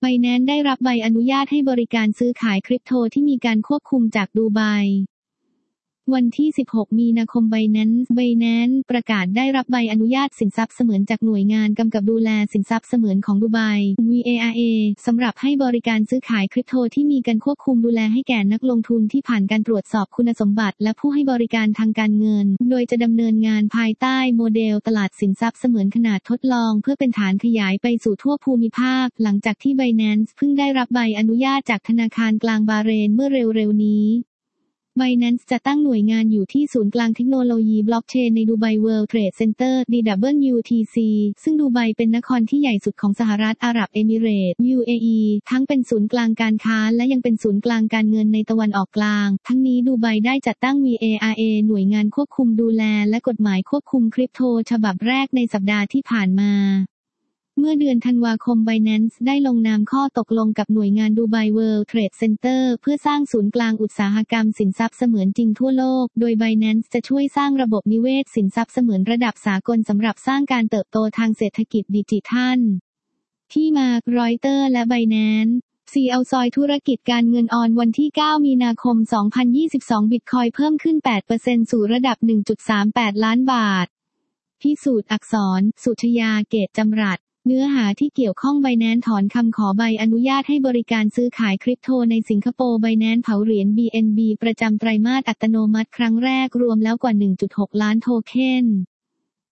Binance ได้รับใบอนุญาตให้บริการซื้อขายคริปโตที่มีการควบคุมจากดูไบวันที่ 16 มีนาคม Binance ประกาศได้รับใบอนุญาตสินทรัพย์เสมือนจากหน่วยงานกำกับดูแลสินทรัพย์เสมือนของดูไบ VARA สำหรับให้บริการซื้อขายคริปโตที่มีการควบคุมดูแลให้แก่นักลงทุนที่ผ่านการตรวจสอบคุณสมบัติและผู้ให้บริการทางการเงินโดยจะดำเนินงานภายใต้โมเดลตลาดสินทรัพย์เสมือนขนาดทดลองเพื่อเป็นฐานขยายไปสู่ทั่วภูมิภาคหลังจากที่ Binance เพิ่งได้รับใบอนุญาตจากธนาคารกลางบาห์เรนเมื่อเร็วๆนี้Binance จะตั้งหน่วยงานอยู่ที่ศูนย์กลางเทคโนโลยีบล็อกเชนในดูไบ World Trade Center DWTC ซึ่งดูไบเป็นนครที่ใหญ่สุดของสหรัฐอาหรับเอมิเรตส์ UAE ทั้งเป็นศูนย์กลางการค้าและยังเป็นศูนย์กลางการเงินในตะวันออกกลางทั้งนี้ดูไบได้จัดตั้ง VARA หน่วยงานควบคุมดูแลและกฎหมายควบคุมคริปโตฉบับแรกในสัปดาห์ที่ผ่านมาเมื่อเดือนธันวาคม Binance ได้ลงนามข้อตกลงกับหน่วยงานดูไบ World Trade Center เพื่อสร้างศูนย์กลางอุตสาหกรรมสินทรัพย์เสมือนจริงทั่วโลกโดย Binance จะช่วยสร้างระบบนิเวศสินทรัพย์เสมือนระดับสากลสำหรับสร้างการเติบโตทางเศรษฐกิจดิจิทัลที่มา Reuters และ Binance CEO ซอยธุรกิจการเงินออนวันที่ 9 มีนาคม 2022 บิตคอยน์เพิ่มขึ้น 8% สู่ระดับ 1.38 ล้านบาทพิสูจน์อักษรสุชยาเกตจำรัดเนื้อหาที่เกี่ยวข้อง Binance ถอนคำขอใบอนุญาตให้บริการซื้อขายคริปโตในสิงคโปร์ Binance เผาเหรียญ BNB ประจำไตรมาสอัตโนมัติครั้งแรกรวมแล้วกว่า 1.6 ล้านโทเค็น